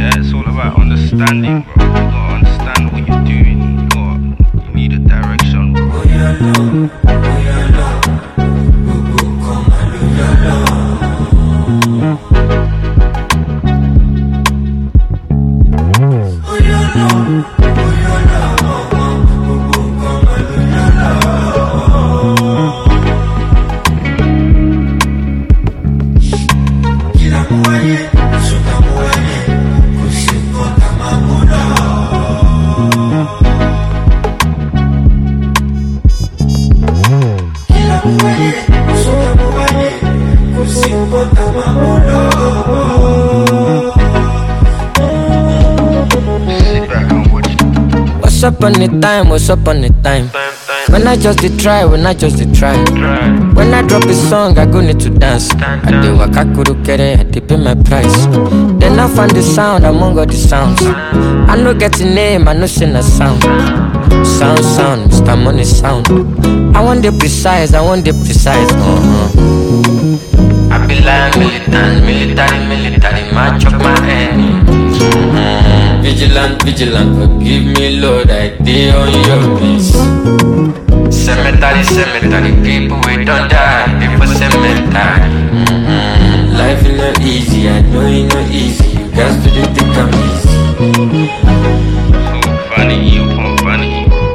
Yeah, it's all about understanding, bro. You gotta understand what you're doing. You need a direction, bro. What's up on the time? What's up on the time? When I just did try, when I just did try. When I drop a song, I go need to dance. I do waka kuru kere, I dey pay my price. Then I find the sound among all the sounds. I no get a name, I no sing a sound. Sound, Mr. Money sound. I want the precise, I want the precise. I be like military, match up my enemy. Vigilant, forgive me, Lord, I dey on your peace. Cemetery, people we don't die before cemetery. Life is not easy, I know it's not easy. You guys do the thing I'm easy. So funny, you pump funny.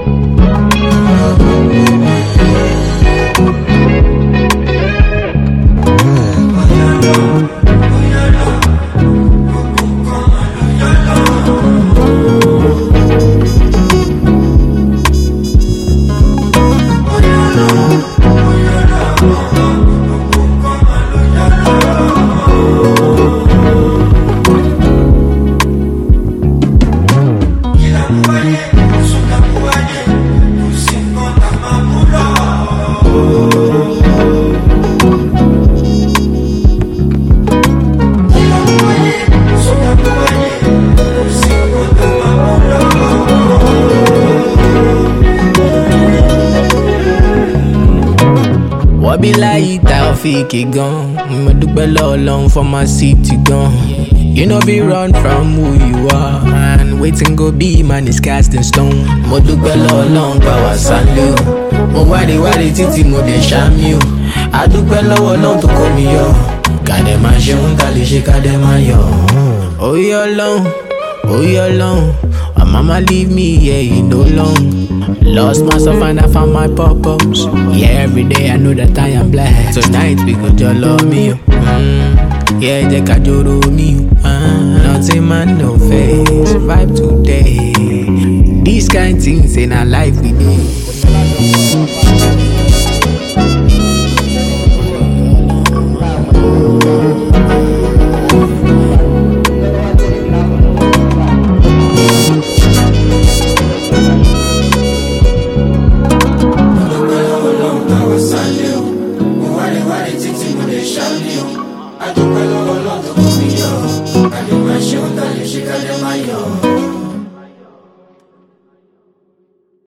Be like Taofik gone. Mo dúpẹ́ lọ́wọ́ Ọlọ́run for my city gone. You know be run from who you are, and waiting go be man is cast in stone. Mo dúpẹ́ lọ́wọ́ Ọlọ́run gbà wá sálẹ̀ o. Mo wárí títí mo dé ṣámi o. A dúpẹ́ lọ́wọ́ Ọlọ́run tó kó mi yọ. Kàdé máa ṣeun ká lè ṣe kàdé máa yọ. Oyè Ọlọ́run, my mama leave me here in no long. Lost myself and I found my purpose. Yeah, every day I know that I am blessed. Tonight we go just love me. Yeah, they can do me. Nothing man, no face. Survive today. These kind things in our life we need. I don't know what to do. I don't know what to do.